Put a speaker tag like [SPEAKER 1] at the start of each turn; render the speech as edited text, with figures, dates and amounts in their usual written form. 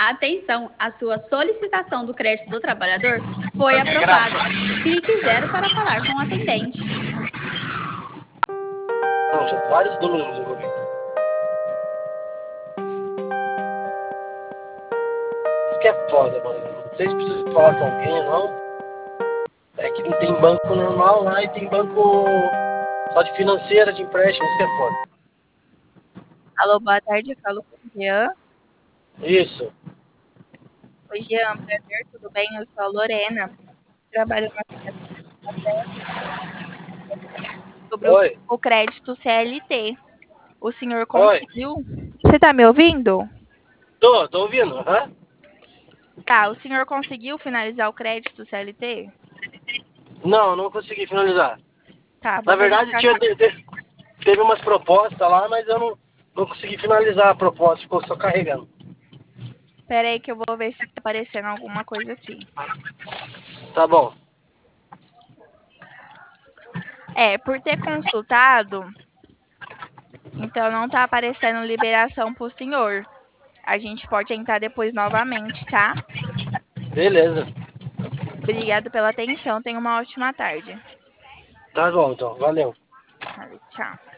[SPEAKER 1] Atenção, a sua solicitação do crédito do trabalhador foi aprovada. Clique 0 para falar com o atendente.
[SPEAKER 2] Não, são vários números envolvidos. Isso que é foda, mano. Não sei se preciso falar com alguém ou não. É que tem banco normal lá e tem banco só de financeira, de empréstimo, isso que é foda.
[SPEAKER 3] Alô, boa tarde, falo com o Jean.
[SPEAKER 2] Isso.
[SPEAKER 3] Oi, Jean, prazer, tudo bem? Eu sou a Lorena, trabalho na sobre
[SPEAKER 2] Oi.
[SPEAKER 3] o crédito CLT. O senhor
[SPEAKER 2] Oi.
[SPEAKER 3] conseguiu? Você tá me ouvindo?
[SPEAKER 2] Tô ouvindo, aham.
[SPEAKER 3] Tá, o senhor conseguiu finalizar o crédito CLT?
[SPEAKER 2] Não consegui finalizar.
[SPEAKER 3] Tá,
[SPEAKER 2] Na
[SPEAKER 3] vou
[SPEAKER 2] verdade,
[SPEAKER 3] verificar aqui.
[SPEAKER 2] teve umas propostas lá, mas eu não consegui finalizar a proposta, ficou só carregando.
[SPEAKER 3] Pera aí que eu vou ver se tá aparecendo alguma coisa aqui.
[SPEAKER 2] Tá bom.
[SPEAKER 3] Por ter consultado, então não tá aparecendo liberação pro senhor. A gente pode entrar depois novamente, tá?
[SPEAKER 2] Beleza.
[SPEAKER 3] Obrigado pela atenção, tenha uma ótima tarde.
[SPEAKER 2] Tá bom, então. Valeu.
[SPEAKER 3] Tchau.